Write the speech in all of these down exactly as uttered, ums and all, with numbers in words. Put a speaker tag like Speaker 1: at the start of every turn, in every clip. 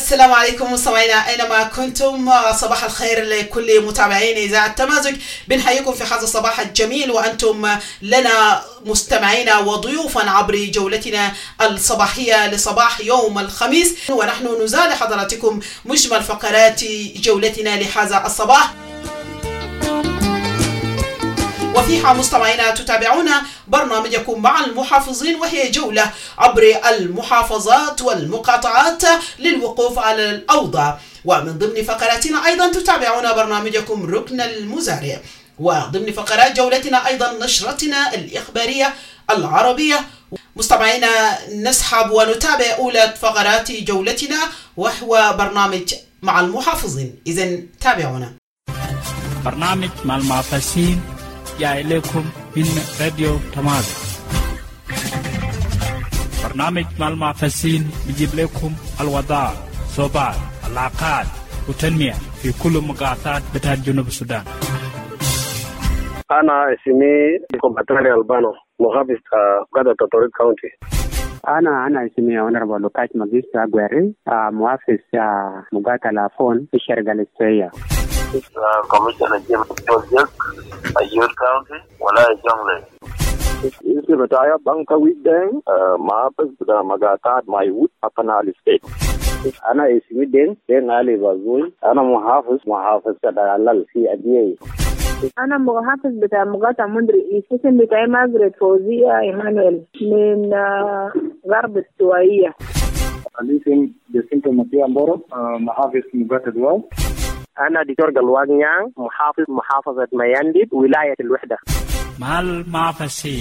Speaker 1: السلام عليكم مستمعينا أينما كنتم، صباح الخير لكل متابعين إذاعة تمازج. بنحييكم في هذا الصباح الجميل وأنتم لنا مستمعين وضيوفا عبر جولتنا الصباحية لصباح يوم الخميس، ونحن نزال حضراتكم مجمل فقرات جولتنا لهذا الصباح. وفيها مستمعينا تتابعون برنامجكم مع المحافظين، وهي جولة عبر المحافظات والمقاطعات للوقوف على الأوضاع. ومن ضمن فقراتنا أيضا تتابعون برنامجكم ركن المزارع، وضمن فقرات جولتنا أيضا نشرتنا الإخبارية العربية. مستمعينا نسحب ونتابع أولى فقرات جولتنا وهو برنامج مع المحافظين، إذن تابعونا.
Speaker 2: برنامج مع المحافظين يا إليكم من راديو تمازج. برنامج مع المحافظين بيجيب لكم الوضع، صوبات، العلاقات والتنمية في كل مقاطعات بتاع جنوب السودان.
Speaker 3: أنا اسمي كومباتري ألبانو، محافظ قادة تطوري كاونتي.
Speaker 4: أنا أنا اسمي أونربل لوكاش ماجيستا غويري، محافظ مقاطعة لافون في الشرق الاستوائية.
Speaker 5: Commissioner Jim Project, Ayur County, ولا Jonglei.
Speaker 3: Isi betaya bangka wideng, maafis sudah magatat Maywood, Apanali State. Ana isi wideng, deng Ali Bazul, ana muhafis muhafis kadalal si Adiyai.
Speaker 6: أنا محافظ بتاع مقاطعة مندري، اسم بتاعي ماجريت فوزية إيمانويل من غرب الاستوائية.
Speaker 7: الاسم جسنتو مكي أمبورو، محافظ مقاطعة دواو.
Speaker 3: أنا دكتور جلوان يان، محافظ محافظة ميانديد ولاية الوحدة.
Speaker 2: مع المحافظين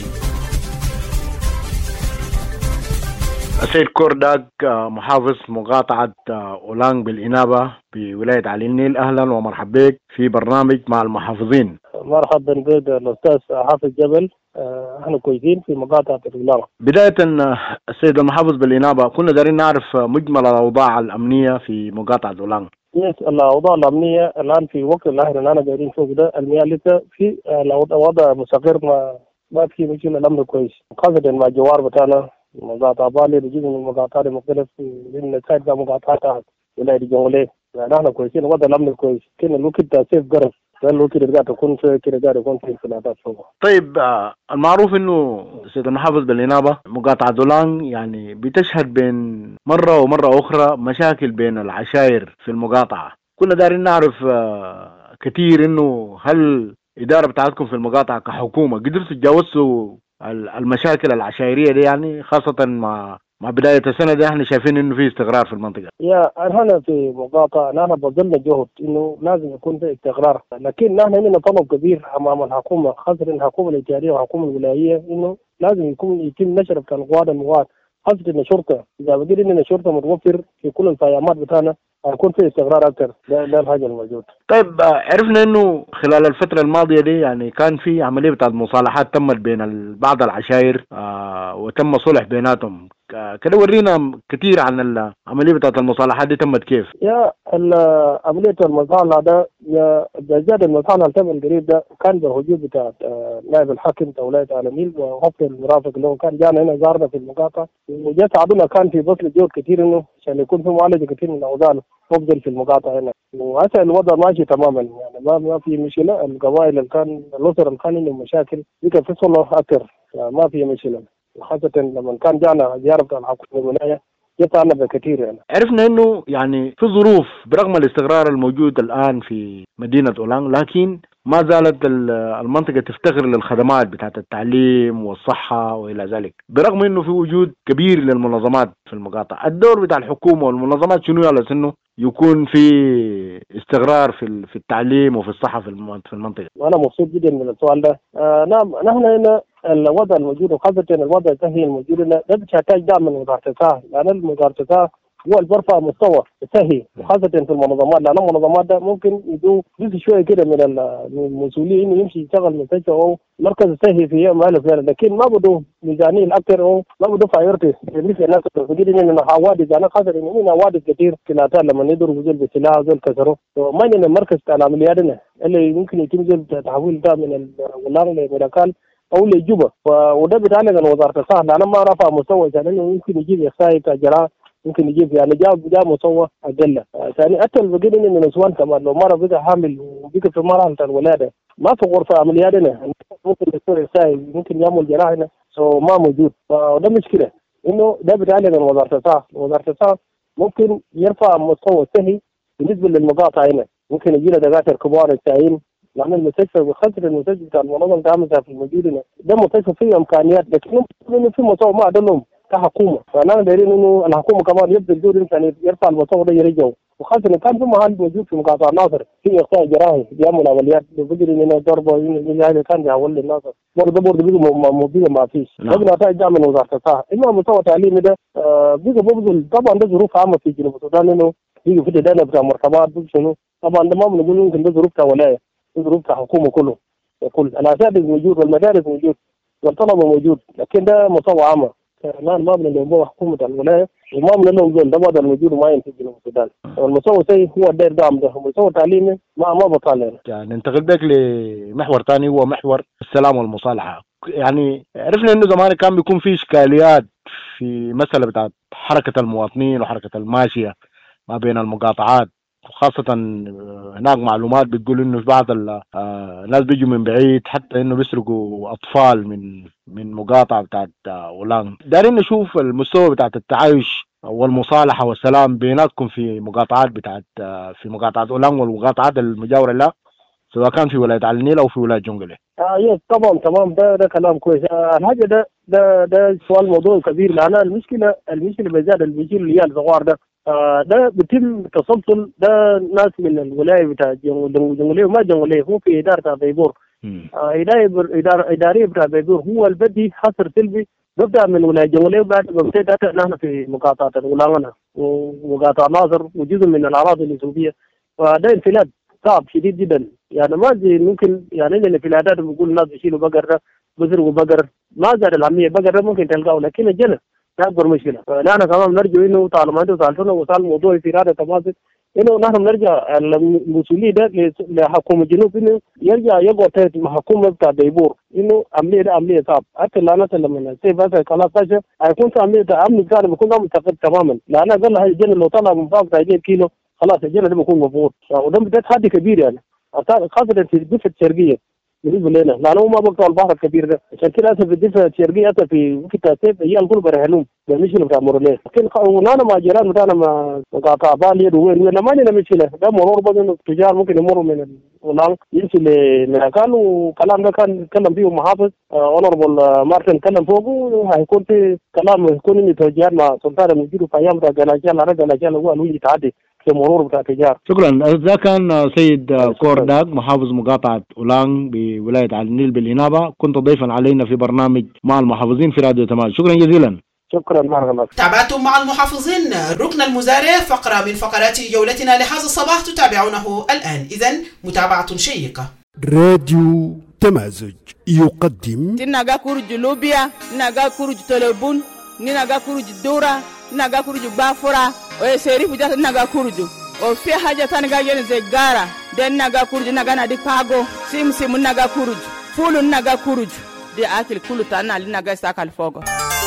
Speaker 8: السيد كورداك، محافظ مقاطعة أولانغ بالإنابة بولاية علي النيل. أهلا ومرحبا بك في برنامج مع المحافظين.
Speaker 9: مرحبا بك الأستاذ حافظ جبل، احنا كويسين في مقاطعة الأولانغ.
Speaker 8: بداية السيد المحافظ بالإنابة، كنا دارين نعرف مجمل الأوضاع الأمنية في مقاطعة أولانغ.
Speaker 9: يس الأوضاع الأمنية الآن في وقت اللي احنا قاعدين فوق ده، المياه لسه في الوضع مستقر، ما ما في مشكلة، الأمن كويس، خاصة مع الجوار بتاعنا مقاطعة بالي بيجي من المقاطعات المختلفة من سايد مقاطعات ولاية جونغلي. يعني احنا كويسين، وضع الأمن كويس، كنا الوقت سيف قرف قالوا كده قاعد تكون في كده قاعد يكون في انفلاتات فوق.
Speaker 8: طيب آه المعروف انه سيد المحافظ بالإنابة مقاطعة أولانغ يعني بتشهد بين مرة ومرة أخرى مشاكل بين العشائر في المقاطعة. كنا دارين نعرف آه كثير انه هل الإدارة بتاعتكم في المقاطعة كحكومة قدرتوا تجاوزوا المشاكل العشائرية دي، يعني خاصة مع مع بداية السنة دي احنا شايفين انه في استقرار في المنطقة.
Speaker 9: يا نحن في مقاطعة نحن بذلنا جهد انه لازم يكون في استقرار، لكن نحن عندنا طلب كبير امام الحكومة، خاصة الحكومة الإدارية والحكومة الولايية، انه لازم يكون يتم نشر القوات المواد، خاصة ان الشرطة اذا بقيت اننا شرطة متوفر في كل الفيامات بتاعنا هيكون في استقرار اكثر. ده, ده الحاجة الموجود.
Speaker 8: طيب عرفنا انه خلال الفترة الماضية دي يعني كان في عملية بتاعت مصالحات تمت بين بعض العشائر آه وتم صلح بيناتهم. كده ورينا كثير عن العملية بتاعت المصالحات دي تمت كيف.
Speaker 9: يا عملية المصالحة ده يا جاد المصالحة اللي تم القريب ده كان بهجوم بتاع نائب الحاكم بتاع ولاية علي النيل وحفظ المرافق اللي هو كان جانا هنا زارنا في المقاطعة، وجاء ساعدونا كان في بذل جهد كثير انه عشان يكون في معالجة كثير من الأوضاع مفضل في المقاطعة هنا، وهسه الوضع ماشي تماما، يعني ما ما في مشكلة. القبائل اللي كان الأسر اللي كان عندهم مشاكل دي في صلح أكثر، ما في مشكلة، خاصة لما كان جانا زيارة بتاع الحكومة الولاية جتعنا بكثير. يعني
Speaker 8: عرفنا انه يعني في ظروف برغم الاستقرار الموجود الآن في مدينة أولانغ، لكن ما زالت المنطقة تفتقر للخدمات بتاعت التعليم والصحة وإلى ذلك، برغم انه في وجود كبير للمنظمات في المقاطعة. الدور بتاع الحكومة والمنظمات شنو على انه يكون في استقرار في في التعليم وفي الصحة في المنطقة؟
Speaker 9: وأنا مبسوط جدا من السؤال ده. آه نعم، نحن هنا الوضع الموجود وخاصة الوضع التهيئ الموجود هنا ده بيحتاج دعم من وزارة الصحة، لأن وزارة الصحة هو اللي برفع مستوى التهيئ، وخاصة في المنظمات، لأن المنظمات ده ممكن يدو جزء شوية كده من المسؤولين إنه يمشي يشتغل مستشفى أو مركز التهيئ في مالك فعلا، لكن ما بدو ميزانية الأكثر أو ما بدو فايرتي بالنسبة للناس بقول إننا حوادث، أنا خاصة إننا حوادث كثير كلاتها لما ندور زول بسلاح زول كسره، وما إننا مركز بتاع العمليات هنا اللي ممكن يتم زول تحويل ده من الولان لميراكال أو لجوبا، وده بيتعلق عن وزارة الصحة، لأن ما رفع مستوى، لأنه ممكن يجيب إخصائي كجراحة ممكن يجيب يعني جاب جاب مستوى اقل. ثاني حتى البقين من النسوان كمان لو مره بقى حامل وبقى في مرحله الولاده ما في غرفه عمليات هنا ممكن دكتور يساعد ممكن يعمل جراحه هنا سو ما موجود. فده مشكله انه ده بيتعلق من وزاره الصحه. وزاره الصحه ممكن يرفع مستوى الصحي بالنسبه للمقاطعه هنا. ممكن يجي له دكاتره كبار التعيين لأن المستشفى بخاطر المستشفى بتاع المنظمة العامة في المدينة هنا ده مستشفى فيه إمكانيات لكن إنه في مستوى ما عندهم كحكومة. فأنا دايرين إنه الحكومة كمان يبذل دور إمكانيات يرفع المستوى ده يرجعه. وخاصة إن كان في محل موجود في مقاطعة ناصر في إخصائي جراحي بيعمل عمليات بيجري إنه ضربة إنه كان بيحول للناصر برضه برضه بيجوا موجودة ما فيش. لكن نتائج جاء من وزارة الصحة. إما مستوى تعليمي ده بيجوا ببذل طبعا ده ظروف عامة في جنوب السودان إنه بيجوا في دانا بتاع مرتبات شنو طبعا ده ما بنقول ممكن ده ظروف ولاية ظروف الحكومة كله كل الأساتذة موجود والمدارس موجود والطلبة موجود لكن ده مستوى عامة. الآن ما بنلوم حكومة الولاية وما بنلوم زول ده بعد الموجود وما ينتج جنوب السودان. المستوى سيء هو الدير دعم ده المستوى تعليمي ما ما بطالع.
Speaker 8: يعني ننتقل بك لمحور ثاني هو محور السلام والمصالحة. يعني عرفنا إنه زمان كان بيكون في إشكاليات في مسألة بتاعت حركة المواطنين وحركة الماشية ما بين المقاطعات وخاصة هناك معلومات بتقول إنه بعض الناس بيجوا من بعيد حتى إنه بيسرقوا أطفال من من مقاطعة بتاعت أولان. دارين نشوف المستوى بتاعت التعايش والمصالحة والسلام بيناتكم في مقاطعات بتاعت في مقاطعة أولان والمقاطعات المجاورة لا سواء كان في ولاية على النيل أو في ولاية جونجلي.
Speaker 9: آه يس طبعا تمام ده ده كلام كويس. آه الحاجة ده ده ده سؤال موضوع كبير لأن المشكلة المشكلة بزيادة اللي بيجي الريال صغار ده آه ده بيتم تسلسل ده ناس من الولاية بتاع جنغولية وما جنغولية هو في إدارة بيبور. آه إدارة إدارة إدارية بتاع بيبور هو البدي حصر سلبي ببدأ من ولاية جنغولية وبعد بمتد حتى نحن في مقاطعة الغلامنة ومقاطعة ناصر وجزء من الأراضي الإثيوبية. فده انفلات صعب شديد جدا يعني ما زي ممكن يعني إن الانفلاتات بيقول الناس بيشيلوا بقر بزرقوا بقر ما زاد الأهمية بقر ممكن تلقاه لكن الجنة أكبر مشكلة. لا أنا كمان نرجع إنه طالما أنتوا سألتونا وصار الموضوع في هذا تفاصيل إنه نحن نرجع المسؤولية ده لحكومة الجنوب إنه يرجع يقعد مع حكومة بتاع ديبور إنه عملية ده عملية صعب حتى لا نسأل لما سيف هذا خلاص فاشل هيكون في عملية أمن كان بيكون أمن تقدم تماما لأن قال هاي الجنة لو طلع من فوق عشرين كيلو خلاص الجنة ده بيكون مفروض وده بدأت تحدي كبير يعني خاصة في الضفة الشرقية بالنسبة لنا لأنه ما بقطع البحر الكبير ده عشان كده أسف الضفة الشرقية أسف في في تأسيف هي الكل برهنوم بالمشكلة بتاع مورليه لكن ونانا مع جيران بتاعنا ما مقاطع باليد وين وين ما لنا مشكلة ده مرور بس إنه التجار ممكن يمروا من الولان يمشي لمكان وكلام ده كان يتكلم فيه محافظ أونربل مارتن كلام فوقه هيكون في كلام يكون إنه توجيهات مع سلطان الموجود في أيام بتاع جلاجال على جلاجال هو اللي يتعدي مرور بتاع تجار.
Speaker 8: شكرا. ذا كان سيد كورداك محافظ مقاطعة أولان بولاية على النيل بالإنابة كنت ضيفا علينا في برنامج مع المحافظين في راديو تماس. شكرا جزيلا.
Speaker 9: شكرا مرحبا.
Speaker 1: تابعتم مع المحافظين ركن المزارع فقرة من فقرات جولتنا لهذا الصباح تتابعونه الآن. إذن متابعة شيقة.
Speaker 10: راديو تمازج يقدم
Speaker 11: تناغا كورج لوبيا ناغا كورج تلبون ناغا كورج دورا ناغا كورج بافورا ويسيري فجأة ناغا كورج وفي حاجة تانغا ينزغارا دين ناغا كورج ناغا نادي باغو سيم سيم ناغا كورج فولو ناغا كورج دي أكل كله تانا لناغا ساكال فوغو.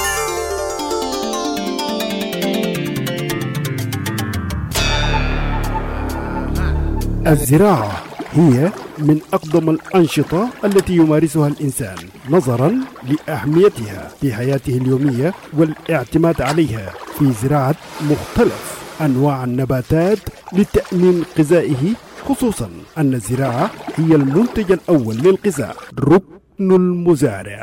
Speaker 10: الزراعة هي من أقدم الأنشطة التي يمارسها الإنسان نظرا لأهميتها في حياته اليومية والاعتماد عليها في زراعة مختلف أنواع النباتات لتأمين غذائه خصوصا أن الزراعة هي المنتج الأول للغذاء. ركن المزارع.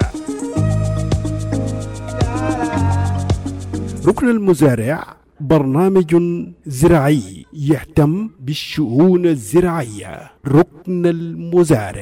Speaker 10: ركن المزارع برنامج زراعي يهتم بالشؤون الزراعية. ركن المزارع.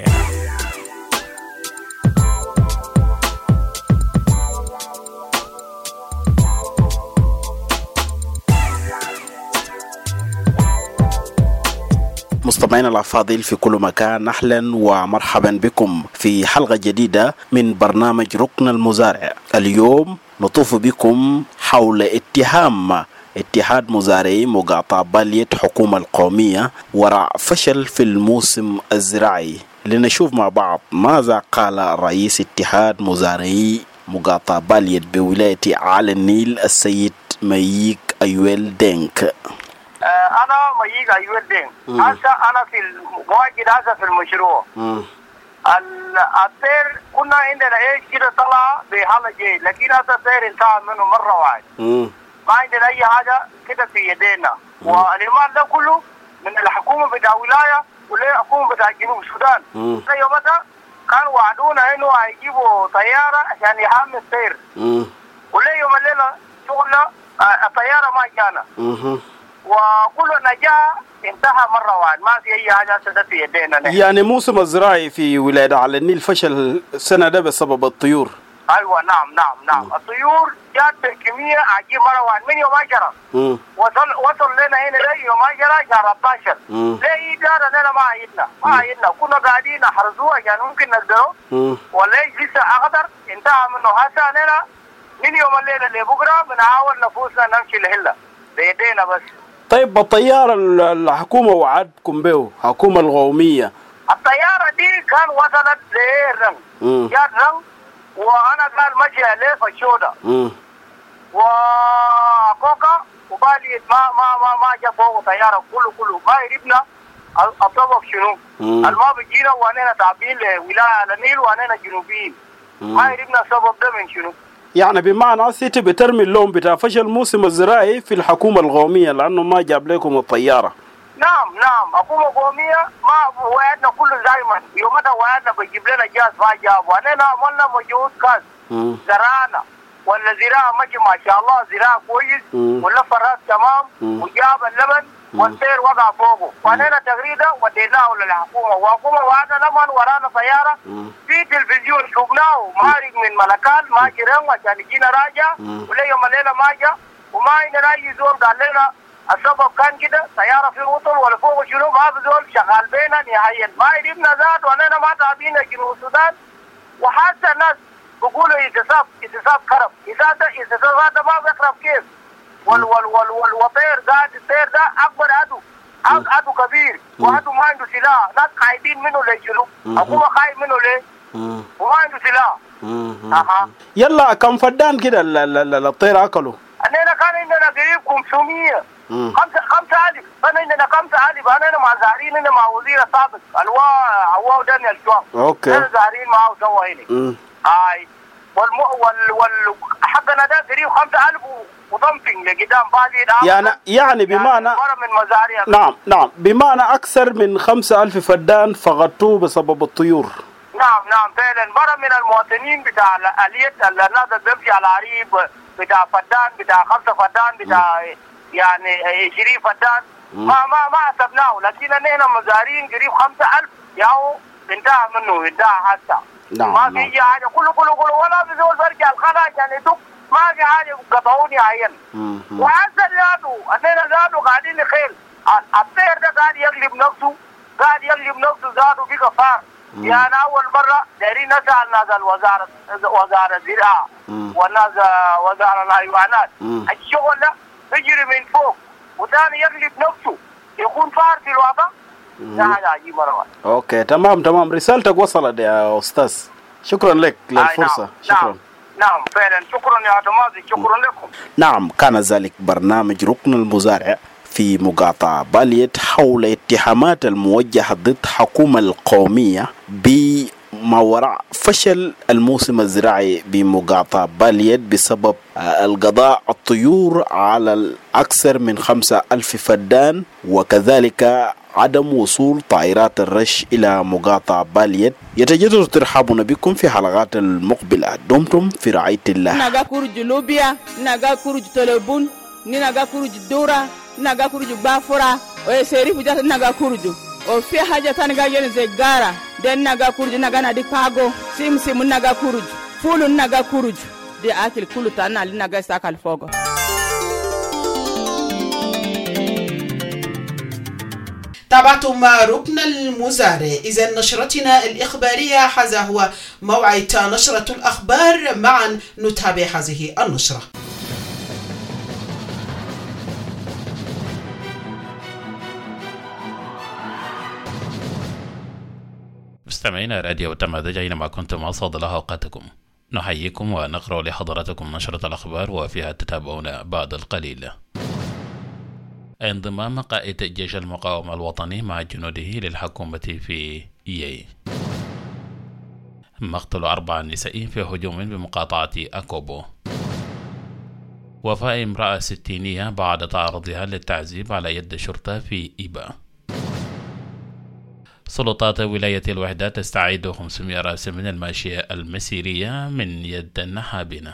Speaker 12: مستمعينا الأفاضل في كل مكان أهلا ومرحبا بكم في حلقة جديدة من برنامج ركن المزارع. اليوم نطوف بكم حول اتهام اتحاد مزارعي مقاطعة بالية حكومة القومية وراء فشل في الموسم الزراعي. لنشوف مع بعض ماذا قال رئيس اتحاد مزارعي مقاطعة بالية بولاية على النيل السيد مييك أيويل دينك.
Speaker 13: أنا مييق أيويل دينك. هسه أنا في المواجد هسه في المشروع. السير كنا عندنا إيش كده طلع بحالة جيد، لكن هسه السير انتهى منه مرة واحد. ما عندنا أي حاجة كده في يدينا، والإيمان ده كله من الحكومة بتاع ولاية والحكومة بتاع جنوب السودان. يومتها كانوا وعدونا إنه هيجيبوا طيارة عشان يحمي السير. وليه يوم الليلة شغلنا الطيارة ما جانا. وكل نجاح انتهى مرة واحد، ما في أي حاجة سدت في يدينا.
Speaker 12: يعني موسم الزراعي في ولاية على النيل فشل السنة ده بسبب الطيور.
Speaker 13: ايوه نعم نعم نعم الطيور جات بكميه عجيب مره واحد من يوم عشرة وصل وصل لنا هنا لي يوم عشرة شهر أربعة عشر. ليه دار لنا ما عيدنا ما عيدنا كنا قاعدين نحرزوه عشان ممكن نقدره وليش لسه اخضر انتهى منه. هسه لنا من يوم الليله لبكره بنحاول نفوسنا نمشي لهلا بيدينا بس.
Speaker 12: طيب الطياره الحكومه وعدكم به الحكومه القوميه
Speaker 13: الطياره دي كان وصلت لرن جات رن وانا قال مشي عليه في الشوده وكوكا وبالي ما ما ما ما جا فوق طياره كله كله ما يريبنا السبب شنو؟ الما بيجينا وانا تعبين لولايه على النيل وانا جنوبيين ما يريبنا السبب ده من شنو؟
Speaker 12: يعني بمعنى سيتي بترمي اللوم بتاع فشل موسم الزراعي في الحكومه القوميه لانه ما جاب لكم الطياره.
Speaker 13: نعم نعم حكومه قوميه ما وعدنا كله دائما يومنا وعدنا بيجيب لنا جاز ما جاب وانا عملنا مجهود كاس زرعنا ولا زراعه ماشي ما شاء الله زراعه كويس ولا فراس تمام وجاب اللبن والسير وقع فوقه وانا تغريده وديناه للحكومه والحكومه وعدنا لما ورانا سياره في تلفزيون شفناه مارق من ملكان ما جرم عشان يجينا راجع ولا يوم الليله ما جاء وما عندنا اي زول قال لنا السبب كان كده سياره في وصل ولا فوق شنو ما بزول شغال بينا نهائيا ما يجيبنا ذات وانا ما تعبين جنوب السودان وحتى الناس بيقولوا اتصاب اتصاب كرب اذا ده اتصاب هذا ما بيقرب كيف وال وال وال والوطير قاعد السير ده اكبر عدو عدو كبير وعدو ما عنده سلاح ناس خايفين منه ليه شنو حكومه خايف منه ليه وما عنده سلاح. اها
Speaker 12: يلا كم فدان كده الطير اكلوا؟
Speaker 13: أنا كان عندنا قريب خمسمية خمسة خمسة ألف أنا عندنا خمسة ألف أنا مع زهرين أنا مع وزير السابق الوا عوا دانيال شوام
Speaker 12: أوكي
Speaker 13: أنا زهرين معه سوا هنا هاي والم وال وال حقنا ده قريب خمسة ألف وضمفين لقدام بالي
Speaker 12: يعني يعني بمعنى
Speaker 13: يعني من مزارع
Speaker 12: نعم نعم بمعنى أكثر من خمسة ألف فدان فقدتوه بسبب الطيور.
Speaker 13: نعم نعم فعلا مرة من المواطنين بتاع الآلية الناس اللي بيمشي على عريب بتاع فدان بتاع خمسة فدان بتاع يعني عشرين فدان ما ما ما حسبناه لكن احنا مزارين قريب خمسة ألف ياهو انتهى منه انتهى حتى
Speaker 12: نعم
Speaker 13: ما في اي حاجه كله كله كله ولا بزول برجع الخلا عشان يدق ما في حاجه قطعوني عين وحتى زادوا احنا زادوا قاعدين نخيل الطير ده قاعد يقلب نفسه قاعد يقلب نفسه زادوا في كفار يعني اول مره دايرين نسال ناس الوزاره وزاره الزراعه والناس وزاره الحيوانات الشغل ده يجري من فوق وثاني يقلب نفسه يكون فار في الوضع ده حاجه عجيبه روان.
Speaker 12: اوكي تمام تمام رسالتك وصلت يا استاذ شكرا لك للفرصه.
Speaker 13: نعم.
Speaker 12: شكرا
Speaker 13: نعم. نعم فعلا شكرا يا تمازي شكرا لكم.
Speaker 12: نعم كان ذلك برنامج ركن المزارع في مقاطعة باليت حول اتهامات الموجهة ضد الحكومة القومية بما وراء فشل الموسم الزراعي بمقاطعة باليت بسبب القضاء الطيور على الأكثر من خمسة ألف فدان وكذلك عدم وصول طائرات الرش إلى مقاطعة باليت. يتجدد ترحابنا بكم في حلقات المقبلة. دمتم في رعاية الله.
Speaker 11: نغا كورج لوبيا نغا كورج تلبون نغا كورج دورا naga kuruju bafura o serifu jata naga kuruju o fi haja tan ga yen ze gara den naga kuruju naga na di pago sim sim naga kuruju fulu naga kuruju de akil kulu tan ali naga sakal fogo.
Speaker 1: تابعتم ركن المزارع. إذا نشرتنا الإخبارية هذا هو موعد نشرة الأخبار. معا نتابع هذه النشرة.
Speaker 14: مستمعينا راديو التماذج أينما كنتم أسعد الله أوقاتكم. نحييكم ونقرأ لحضراتكم نشرة الأخبار وفيها تتابعون بعد القليل. انضمام قائد جيش المقاومة الوطني مع جنوده للحكومة في إيي. مقتل أربع نساء في هجوم بمقاطعة أكوبو. وفاة امرأة ستينية بعد تعرضها للتعذيب على يد شرطة في إيبا. سلطات ولاية الوحدة تستعيد خمسمائة رأس من الماشية المسيرية من يد النحابنة.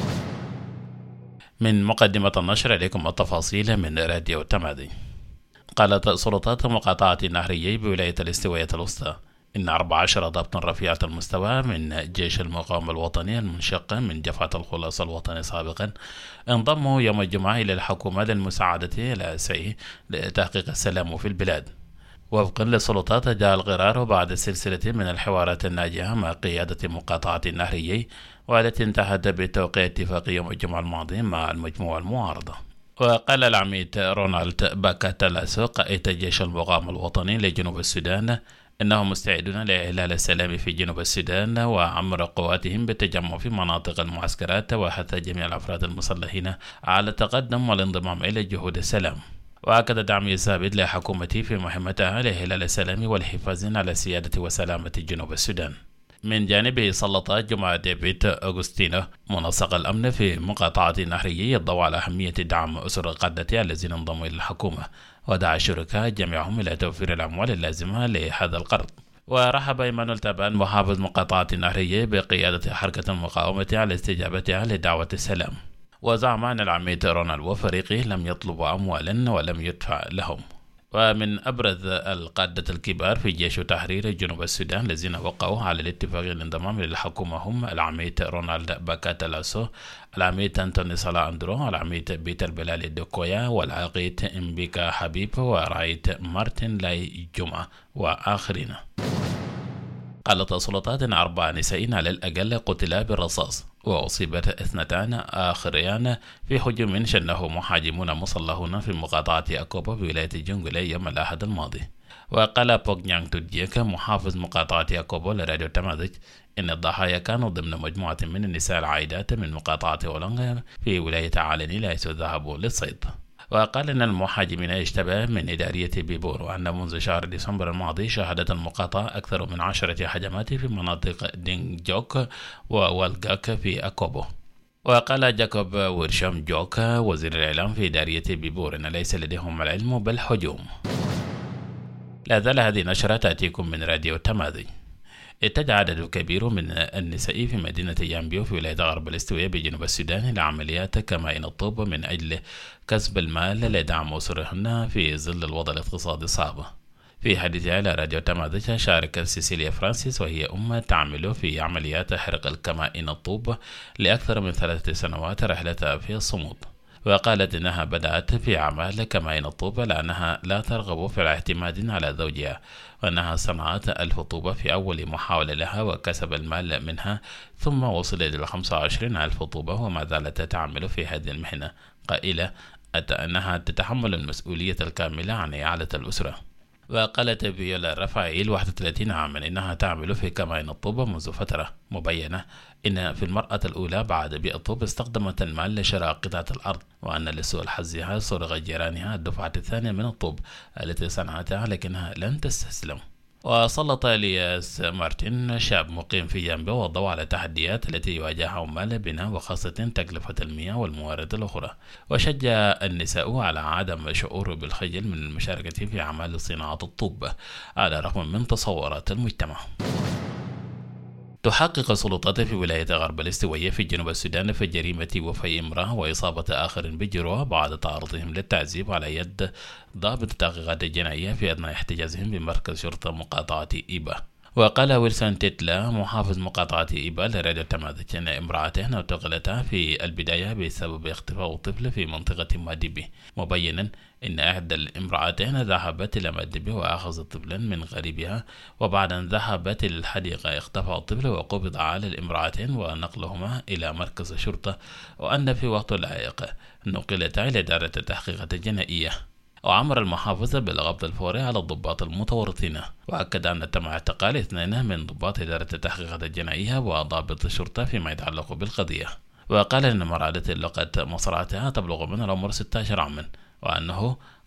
Speaker 14: من مقدمة النشر إليكم التفاصيل من راديو تمادي. قالت سلطات مقاطعة النهرية بولاية الاستوائية الوسطى إن أربع عشر ضابطا رفيعة المستوى من جيش المقاومة الوطني المنشق من جبهة الخلاص الوطني سابقا انضموا يوم الجمعة إلى الحكومة للمساعدة إلى سعي لتحقيق السلام في البلاد. وفقا للسلطات جاء القرار بعد سلسلة من الحوارات الناجحة مع قيادة مقاطعة النهرية والتي انتهت بتوقيع اتفاق يوم الجمعة الماضي مع المجموعة المعارضة. وقال العميد رونالد باكاتالاسو قائد جيش المقاومة الوطني لجنوب السودان إنهم مستعدون لإعلان السلام في جنوب السودان وعمر قواتهم بالتجمع في مناطق المعسكرات وحث جميع الأفراد المسلحين على التقدم والانضمام إلى جهود السلام. وأكد دعمه الثابت لحكومته في مهمتها لإعلان السلام والحفاظ على سيادة وسلامة جنوب السودان. من جانبه سلط جمعة ديفيد أغسطينو منسق الأمن في مقاطعة النهرية الضوء على أهمية دعم أسر القادة الذين انضموا إلى الحكومة، ودعا الشركاء جميعهم إلى توفير الأموال اللازمة لهذا القرض. ورحب إيمانويل تابان محافظ مقاطعة النهرية بقيادة حركة المقاومة على استجابتها لدعوة السلام، وزعم أن العميد رونالد وفريقه لم يطلبوا أموالا ولم يدفع لهم. ومن أبرز القادة الكبار في جيش تحرير جنوب السودان الذين وقعوا على الاتفاق الانضمام للحكومة هم العميد رونالد باكاتالاسو، العميد أنتوني صلاح أندرو، العميد بيتر بلالي دوكويا، والعقيد إمبيكا حبيب، ورعيد مارتن لاي جمعة وآخرين. قالت السلطات أن أربع نساء على الأقل قتلا بالرصاص، وأصيبت اثنتان آخريان في هجوم شنه محاجمون مسلحون في مقاطعة أكوبا بولاية جنجولي يوم الأحد الماضي. وقال بوغ نيانغ تودجيك محافظ مقاطعة أكوبا لراديو تمازج إن الضحايا كانوا ضمن مجموعة من النساء العائدات من مقاطعة أولانغا في ولاية عالني حيث ذهبوا للصيد. وقال إن المحاجمين اشتبه من إدارية بيبور، وأن منذ شهر ديسمبر الماضي شهدت المقاطعة أكثر من عشرة هجمات في مناطق دينج جوك ووالغاك في أكوبو. وقال جاكوب ويرشام جوك وزير الإعلام في إدارية بيبور إن ليس لديهم العلم بالهجوم. لا زال هذه نشرة تأتيكم من راديو تماذي. اتجه عدد كبير من النساء في مدينة يامبيو في ولاية غرب الاستوائية بجنوب السودان لعمليات كمائن الطوب من أجل كسب المال لدعم أسرهن في ظل الوضع الاقتصادي الصعب. في حديثها على راديو تمازج شاركت سيسيليا فرانسيس وهي أم تعمل في عمليات حرق الكمائن الطوب لأكثر من ثلاثة سنوات رحلتها في الصمود. وقالت إنها بدأت في أعمال كمائن الطوب لأنها لا ترغب في الاعتماد على زوجها، وأنها صنعت ألف طوبة في أول محاولة لها وكسب المال منها، ثم وصل إلى خمسة وعشرين ألف طوبة وما زالت تعمل في هذه المهنة، قائلة أنها تتحمل المسؤولية الكاملة عن إعالة الأسرة. وقالت فيولا رافائيل واحد وثلاثين عاما إنها تعمل في كمائن الطوب منذ فترة، مبينة إن في المرأة الأولى بعد بيع الطوب استخدمت المال لشراء قطعة الأرض، وأن لسوء حظها سرق جيرانها الدفعة الثانية من الطوب التي صنعتها لكنها لن تستسلم. وسلط إلياس مارتن شاب مقيم في يامبيو والضوء على التحديات التي يواجهها عمال البناء وخاصة تكلفة المياه والموارد الأخرى، وشجع النساء على عدم شعور بالخجل من المشاركة في أعمال صناعة الطوب على الرغم من تصورات المجتمع. تحقق السلطات في ولاية غرب الاستوائية في جنوب السودان في جريمة وفاة امرأة وإصابة آخر بجروح بعد تعرضهم للتعذيب على يد ضابط التحقيقات الجنائية في أثناء احتجازهم بمركز شرطة مقاطعة إيبا. وقال ويلسون تيتلا محافظ مقاطعة إيبا لراديو تمازج أن امرأتين اعتقلتا في البداية بسبب اختفاء طفل في منطقة ماديبي، مبينا إن إحدى الامرأتين ذهبت إلى ماديبي وأخذت طفلا من غريبها، وبعد أن ذهبت إلى الحديقة اختفى الطفل وقبض على الامرأتين ونقلهما إلى مركز الشرطة، وأن في وقت لائق نقلتا إلى إدارة التحقيقات الجنائية. وأمر المحافظ بالقبض الفوري على الضباط المتورطين، وأكد أن تم اعتقال اثنين من ضباط إدارة التحقيقات الجنائية وضابط الشرطة فيما يتعلق بالقضية. وقال أن المرأة التي لقت مصرعتها تبلغ من العمر ستة عشر عاما، وأنه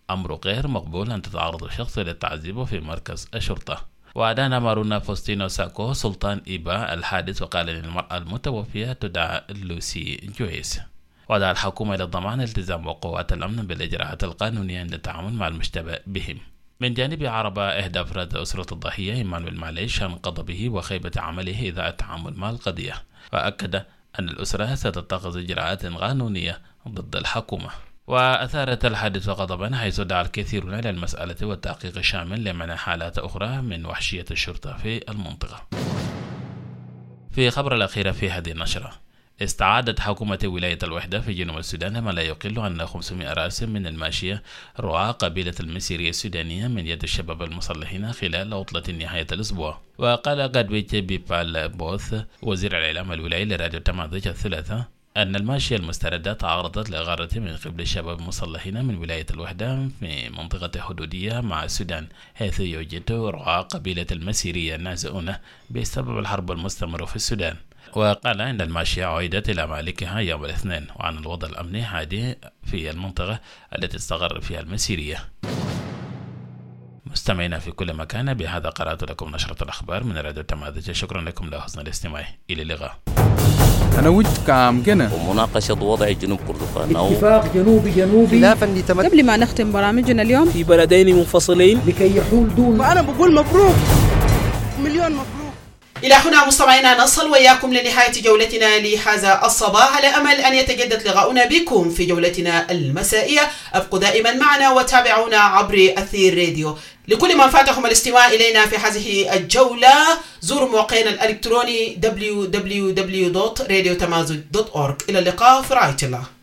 Speaker 14: أمر غير مقبول أن تتعرض الشخص للتعذيب في مركز الشرطة. وأدان مارونا فوستينو ساكو سلطان إيبا الحادث وقال أن المرأة المتوفية تدعى لوسي جويس. ودعا الحكومة إلى ضمان التزام وقوات الأمن بالإجراءات القانونية عند التعامل مع المشتبه بهم. من جانب عربة إحدى أفراد أسرة الضحية إيمانويل معليش عن غضبه وخيبة عمله إذا التعامل مع القضية، وأكد أن الأسرة ستتخذ إجراءات قانونية ضد الحكومة. وأثارت الحادث غضبا حيث دعا الكثيرون إلى المسألة والتحقيق الشامل لمنع حالات أخرى من وحشية الشرطة في المنطقة. في خبر الأخير في هذه النشرة، استعادت حكومة ولاية الوحدة في جنوب السودان ما لا يقل عن خمسمائة رأس من الماشية رعاة قبيلة المسيرية السودانية من يد الشباب المسلحين خلال عطلة نهاية الأسبوع. وقال غادويتش بيبال بوث وزير الإعلام الولايي لراديو تمازيغ الثلاثاء أن الماشية المستردة تعرضت لإغارة من قبل الشباب المسلحين من ولاية الوحدة في منطقة حدودية مع السودان، حيث يوجد رعاة قبيلة المسيرية النازئون بسبب الحرب المستمرة في السودان. وقال إن الماشية عودت إلى مالكها يوم الاثنين، وعن الوضع الأمني هادئ في المنطقة التي استقر فيها المسيرية. مستمعينا في كل مكان، بهذا قرأت لكم نشرة الأخبار من راديو تمازيغ. شكرا لكم لحسن الاستماع، إلى اللقاء.
Speaker 15: أنا وجه كام جنة
Speaker 16: ومناقشة وضع جنوب كردفان أو
Speaker 17: اتفاق جنوبي جنوبي
Speaker 18: خلافا لتمت
Speaker 19: قبل ما نختم برامجنا اليوم
Speaker 17: في بلدين منفصلين لكي يحول دون.
Speaker 18: وأنا بقول مبروك، مليون مبروك.
Speaker 1: إلى هنا مستمعينا نصل وإياكم لنهاية جولتنا لهذا الصباح، على أمل أن يتجدد لقاؤنا بكم في جولتنا المسائية. أبقوا دائما معنا وتابعونا عبر أثير راديو. لكل من فاتكم الاستماع إلينا في هذه الجولة زوروا موقعنا الإلكتروني دبليو دبليو دبليو دوت راديو تمازيغ دوت أورغ. إلى اللقاء في رعاية الله.